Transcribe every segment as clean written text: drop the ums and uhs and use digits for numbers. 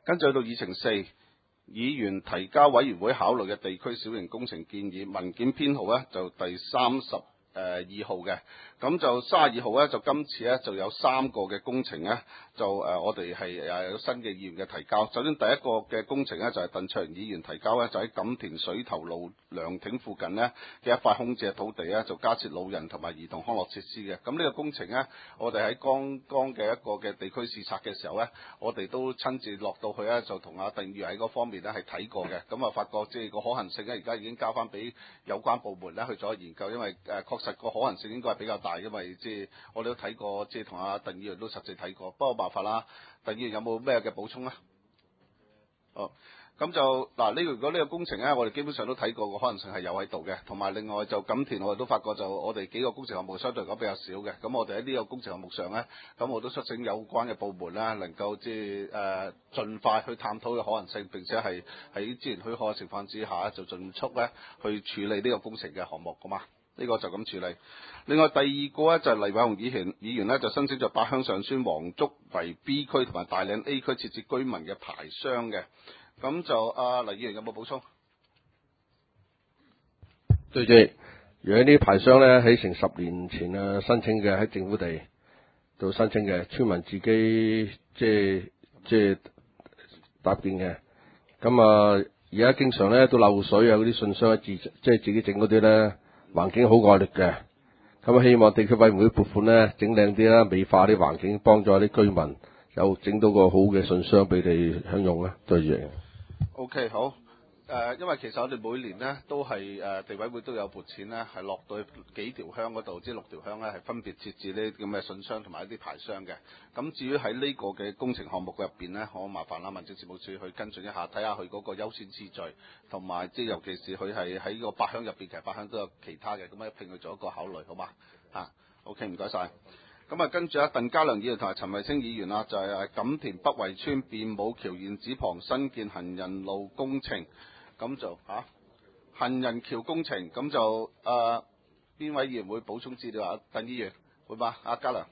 跟住去到議程4，議員提交委員會考慮嘅地區小型工程建議文件編號咧就第32號嘅，咁就32號咧就今次咧就有3個嘅工程咧就我哋係有新嘅議員嘅提交。首先第一個嘅工程咧就係鄧卓盈議員提交咧，就喺錦田水頭路涼亭附近呢嘅一塊空置土地咧就加設老人同埋兒童康樂設施嘅。咁呢個工程咧，我哋喺剛剛嘅一個嘅地區視察嘅時候咧，我哋都親自落到去咧，就同阿鄧議員喺嗰方面咧係睇過嘅。咁啊發覺即係個可行性咧，而家已經交翻俾有關部門咧去做研究，因為確實個可行性應該係比較大，因為即係我哋都睇過，即係同阿鄧議員都實際睇過。不過冇辦法啦，鄧議員有冇咩嘅補充咧？哦，咁就嗱如果呢個工程咧，我哋基本上都睇過個可能性係有喺度嘅，同埋另外就錦田我哋都發覺就我哋幾個工程項目相對嚟講比較少嘅，咁我哋喺呢個工程項目上咧，咁我都促請有關嘅部門啦，能夠即係盡快去探討嘅可能性，並且係喺資源許可嘅情況之下，就盡速咧去處理呢個工程嘅項目，好嘛？呢個就咁處理。另外第二個咧就係黎偉雄議員咧就申請咗八鄉上村黃竹圍 B 區同埋大嶺 A 區設置居民嘅牌商嘅。咁就黎議員有冇補充？ 對住，如果啲牌商咧喺成10年前申請嘅，喺政府地度申請嘅，村民自己即係搭建嘅。咁而家經常咧都漏水啊，嗰啲信箱即係自己整嗰啲咧，環境好惡劣嘅。咁希望地區委員會撥款咧整靚啲啦，美化啲環境，幫助啲居民有整到個好嘅信箱俾你享用啦。對住。 OK 好。因為其實我哋每年呢都係地委會都有撥錢呢係落到幾條鄉嗰度，即係6條鄉呢係分別設置呢啲咁嘅信箱同埋一啲牌商嘅。咁至於喺呢個嘅工程項目入邊呢，我麻煩啦民政事務處去跟進一下，睇下佢嗰個優先次序，同埋即係尤其是佢係喺個8鄉入邊，其實8鄉都有其他嘅，咁一併去做一個考慮，好嘛？OK 唔該晒。咁跟住鄧家良議員同埋陳慧清議員就係錦田北圍村便武橋現址旁新建行人路工程。咁就行人橋工程，咁就邊位議員會補充資料啊？鄧議員會嘛？阿家良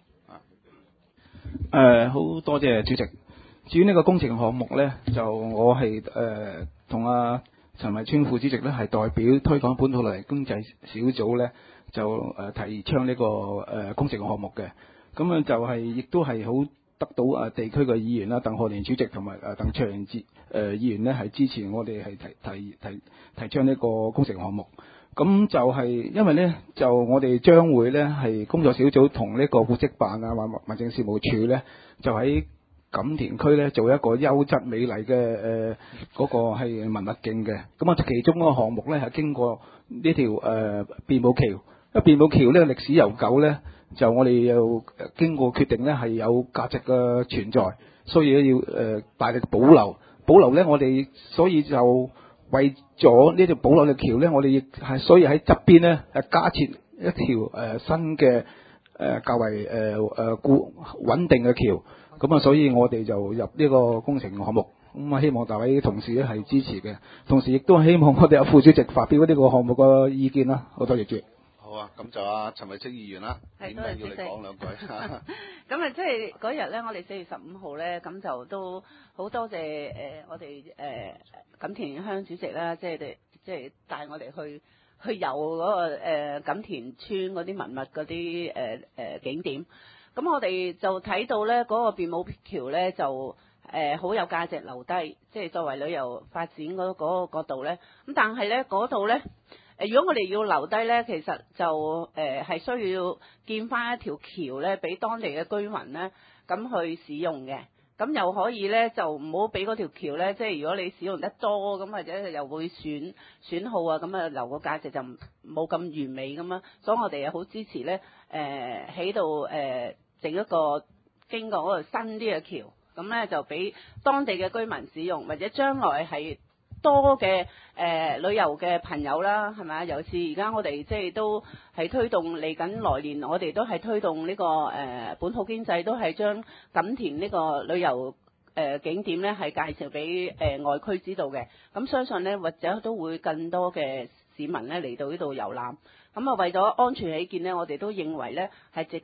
好多謝主席。至於呢個工程項目呢，就我係同阿陳慧村副主席呢係代表推廣本土綠經濟小組呢，就提倡呢個工程項目嘅。咁就係亦都係好得到地區嘅議員啦，鄧賀年主席同埋鄧卓盈議員呢係支持我哋係提倡呢個工程項目。咁就係因為呢，就我哋將會呢係工作小組同呢個古蹟辦或民政事務處呢，就喺錦田區呢做一個優質美麗嘅嗰個係文物徑嘅。咁其中嗰個項目呢係經過呢條便武橋。便武橋呢歷史悠久呢，就我哋又經過決定呢係有價值嘅存在，所以要大力保留。保留呢，我哋所以就為咗呢條保留嘅橋呢，我哋亦係所以喺側邊呢加設一條新嘅較為穩定嘅橋。咁所以我哋就入呢個工程項目。咁希望大位同事呢係支持嘅，同時亦都希望我哋有副主席發表呢個項目嘅意見啦。好多謝主席。 好啊，咁就陳慧清議員啦，點解要你講兩句？ 咁即係嗰日咧，我哋4月15號咧，咁就都好多謝我哋錦田鄉主席啦，即係帶我哋去遊嗰個錦田村嗰啲文物嗰啲景點。咁我哋就睇到咧嗰個便武橋咧就好有價值留低，即係作為旅遊發展嗰個角度咧。咁但係咧嗰度咧。如果我哋要留低呢，其實就係需要建翻一條橋呢，俾當地嘅居民呢咁去使用嘅。咁又可以呢，就唔好俾嗰條橋呢，即係如果你使用得多咁，或者又會損耗啊，咁啊留個價值就冇咁完美咁啊。所以我哋又好支持呢，喺度整一個經過嗰度新啲嘅橋，咁呢就俾當地嘅居民使用，或者將來係多嘅旅遊嘅朋友啦，係咪啊？尤其是而家我哋即係都係推動嚟緊來年，我哋都係推動呢個本土經濟，都係將錦田呢個旅遊景點咧係介紹俾外區知道嘅。咁相信咧，或者都會更多嘅市民咧嚟到呢度遊覽。咁為咗安全起見咧，我哋都認為咧係值得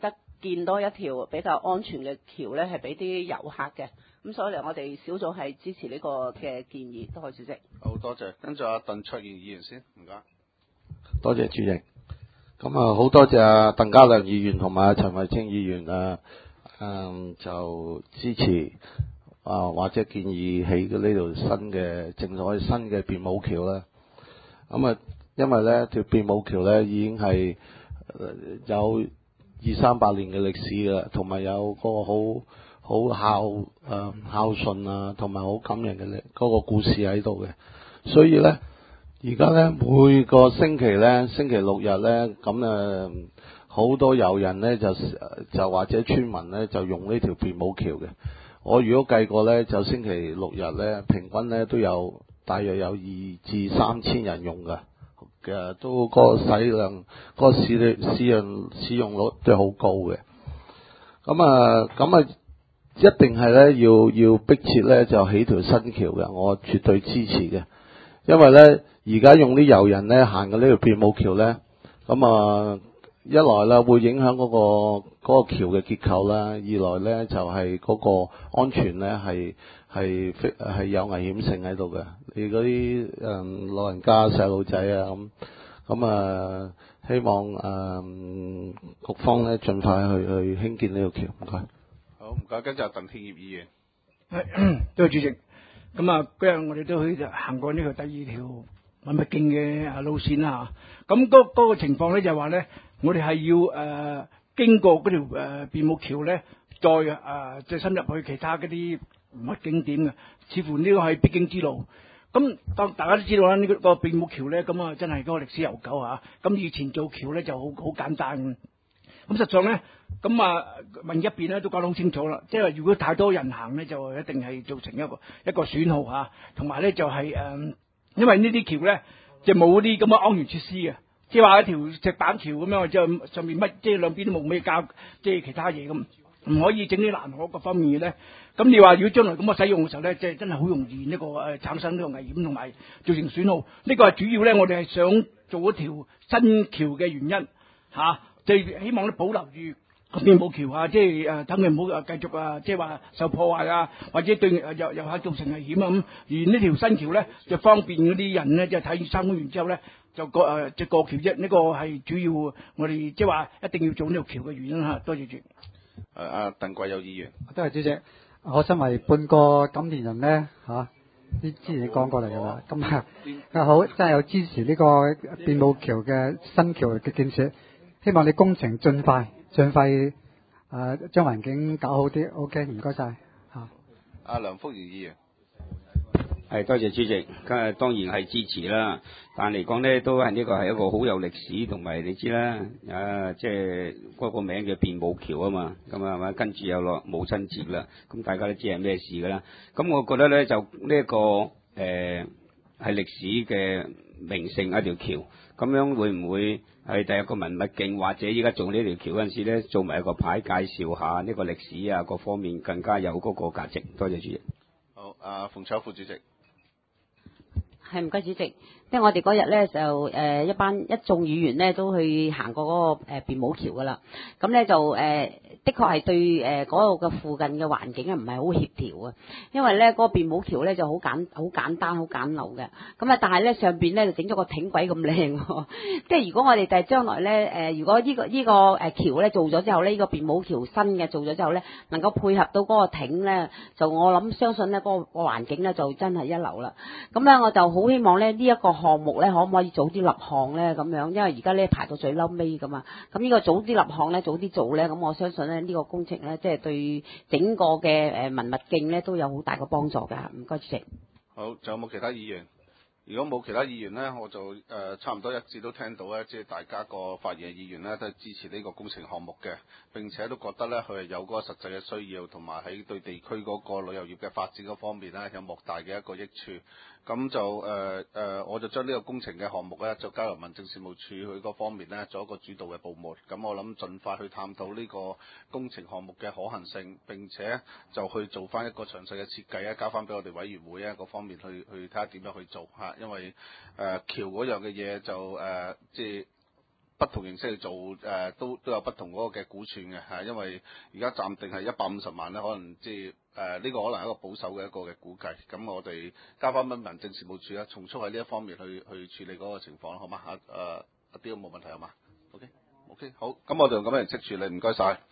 建多一條比較安全嘅橋咧，係俾啲遊客嘅。咁所以我哋小組係支持呢個嘅建議。多謝主席。 好多謝，跟住阿鄧卓賢議員先，唔該。 多謝主席。咁啊，好多謝阿鄧家亮議員同埋陳慧清議員就支持或者建議起呢條新嘅便武橋啦。咁啊，因為呢條便武橋呢已經係有200-300年嘅歷史㗎啦，同埋有個好孝順啊，同埋好感人嘅嗰個故事喺度嘅，所以呢。而家咧每個星期咧，星期六日咧，咁好多遊人咧就或者村民咧就用呢條便武橋嘅。我如果計過咧，就星期六日咧，平均咧都有大約有2至3千人用嘅，都嗰個使用率都好高嘅。咁啊，一定係咧要迫切咧就起條新橋嘅，我絕對支持嘅，因為咧。而家用啲遊人咧行嘅呢條便武橋咧，咁一來啦會影響嗰個橋嘅結構啦，二來咧就係嗰個安全咧係有危險性喺度嘅。你嗰啲老人家細路仔啊咁希望局方咧盡快去興建呢條橋。唔該。 好，唔該，跟住鄧天業議員。 多謝主席。咁啊，嗰日我哋都去行過呢個第二條文物徑嘅路線啦嚇，咁嗰個情況咧就係話咧，我哋係要經過嗰條便武橋咧，再深入去其他嗰啲文物景點嘅，似乎呢個係必經之路。咁當大家都知道啦，呢個便武橋咧，咁啊真係嗰個歷史悠久嚇。咁以前做橋咧就好簡單。咁實際上咧，咁民一邊咧都講得好清楚啦，即係如果太多人行咧，就一定係造成一個損耗嚇，同埋咧就係因為呢啲橋咧就冇啲咁嘅安全設施嘅，即係話一條石板橋咁樣，即上面乜即係兩邊都冇咩架，即係其他嘢咁，唔可以整啲欄河各方面嘅咧。咁你話如果將來咁嘅使用嘅時候咧，即係真係好容易呢個產生呢個危險同埋造成損耗。呢個係主要咧，我哋係想做一條新橋嘅原因嚇，就希望咧保留住便武橋啊，即係等佢唔好繼續即係話受破壞啊，或者對遊客造成危險啊咁。而呢條新橋咧就方便嗰啲人咧，即係睇完參觀完之後咧就過橋啫。呢個係主要我哋即係話一定要做呢條橋嘅原因嚇。多謝主席。 阿鄧貴友議員。 多謝主席。我身為半個錦田人咧之前你講過嚟㗎啦，咁好真係有支持呢個便武橋嘅新橋嘅建設，希望你工程盡快將環境搞好啲。OK， 唔該晒。 阿梁福賢議員。 係，多謝主席，當然係支持啦。但嚟講呢，都係呢個係一個好有歷史，同埋你知啦，即係嗰個名叫便武橋啊嘛，咁係咪？跟住有落母親節啦，咁大家都知係咩事㗎啦。咁我覺得呢，就呢一個係歷史嘅名勝一條橋，咁樣會唔會係第一個文物徑，或者依家做呢條橋嗰陣時呢，做埋一個牌介紹下呢個歷史啊，各方面更加有嗰個價值。多謝主席。 好，阿馮秋副主席。 係，唔該主席。即係我哋嗰日咧就一眾議員咧都去行過嗰個便武橋噶啦，咁咧就的確係對嗰個嘅附近嘅環境唔係好協調啊，因為咧嗰個便武橋咧就好簡單好簡陋嘅，咁啊但係咧上邊咧就整咗個艇軌咁靚，即係如果我哋第將來咧如果呢個橋咧做咗之後咧，呢個便武橋新嘅做咗之後咧，能夠配合到嗰個艇咧，就我諗相信咧嗰個環境咧就真係一流啦。咁咧我就好希望咧呢一個項目咧可唔可以早啲立項咧咁樣，因為而家咧排到最嬲尾噶嘛，咁呢個早啲立項咧，早啲做咧，咁我相信咧呢個工程咧，即係對整個嘅文物徑咧都有好大嘅幫助㗎。唔該主席。 好，仲有冇其他議員？如果冇其他議員呢，我就差唔多一致都聽到咧，即係大家個發言嘅議員呢，都係支持呢個工程項目嘅，並且都覺得咧佢係有嗰個實際嘅需要，同埋喺對地區嗰個旅遊業嘅發展嗰方面咧有莫大嘅一個益處。咁就我就將呢個工程嘅項目咧，就交由民政事務處佢嗰方面咧做一個主導嘅部門。咁我諗盡快去探討呢個工程項目嘅可行性，並且就去做翻一個詳細嘅設計啊，交翻俾我哋委員會啊嗰方面去睇下點樣去做嚇。因為橋嗰樣嘅嘢就即係不同形式去做都有不同嗰個嘅估算嘅嚇，因為而家暫定係150萬咧，可能即係呢個可能係一個保守嘅一個嘅估計。咁我哋交翻俾民政事務處從速喺呢一方面去處理嗰個情況，好嗎？阿刁冇問題係嘛？OK，好，咁我哋用咁樣形式處理，唔該晒。